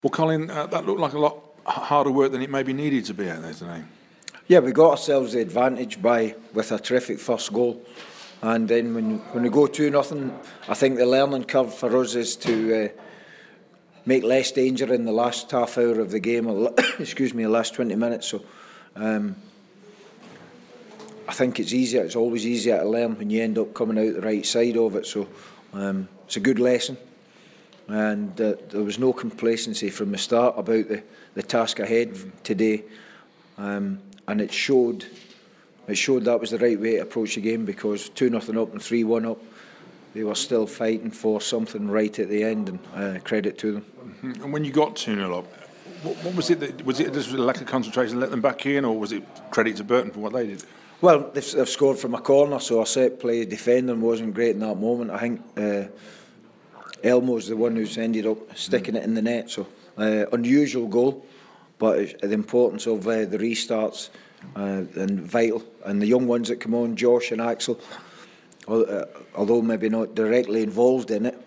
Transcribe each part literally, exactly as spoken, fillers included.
Well, Colin, uh, that looked like a lot harder work than it maybe needed to be out there today. Yeah, we got ourselves the advantage by with a terrific first goal, and then when when we go two nothing, I think the learning curve for us is to uh, make less danger in the last half hour of the game, or excuse me, the last twenty minutes. So um, I think it's easier. It's always easier to learn when you end up coming out the right side of it. So um, it's a good lesson. And uh, there was no complacency from the start about the, the task ahead today, um, and it showed it showed that was the right way to approach the game, because two nothing up and three one up, they were still fighting for something right at the end, and uh, credit to them. Mm-hmm. And when you got two nil up, what, what was it? That, was it just a lack of concentration that let them back in, or was it credit to Burton for what they did? Well, they've, they've scored from a corner, so our set play defending wasn't great in that moment. I think Uh, Elmo's the one who's ended up sticking it in the net, so uh, unusual goal, but the importance of uh, the restarts uh, and vital, and the young ones that come on, Josh and Axel, uh, although maybe not directly involved in it,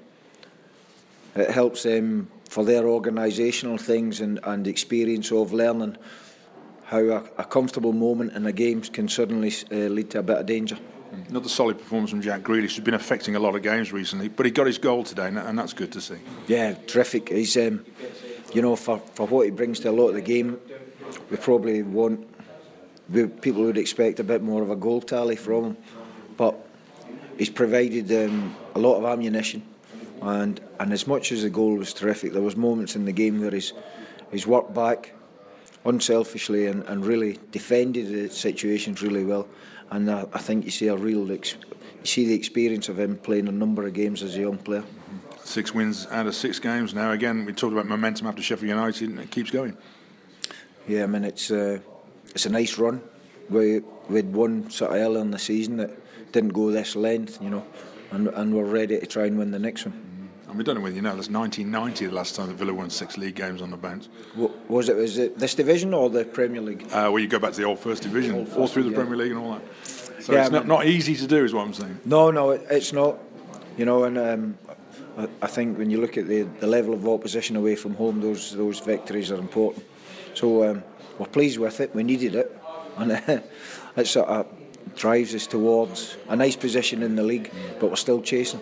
it helps them for their organisational things and, and experience of learning how a, a comfortable moment in a game can suddenly uh, lead to a bit of danger. Another solid performance from Jack Grealish, who's been affecting a lot of games recently, but he got his goal today, and that's good to see. Yeah, terrific. He's, um, you know, for, for what he brings to a lot of the game, we probably want, we, people would expect a bit more of a goal tally from him, but he's provided um, a lot of ammunition, and and as much as the goal was terrific, there was moments in the game where he's, he's worked back unselfishly and, and really defended the situations really well. And I, I think you see a real, ex- you see the experience of him playing a number of games as a young player. Six wins out of six games now. Again, we talked about momentum after Sheffield United, and it keeps going. Yeah, I mean it's uh, it's a nice run. We we'd won sort of earlier in the season that didn't go this length, you know, and and we're ready to try and win the next one. And we don't know whether you know, that's nineteen ninety, the last time that Villa won six league games on the bounce. What, was it was it this division or the Premier League? Uh, well, you go back to the old First Division, old first all through the yeah. Premier League and all that. So yeah, it's not, not easy to do, is what I'm saying. No, no, it, it's not. You know, and um, I, I think when you look at the, the level of opposition away from home, those those victories are important. So um, we're pleased with it. We needed it, and uh, it sort of drives us towards a nice position in the league, but we're still chasing.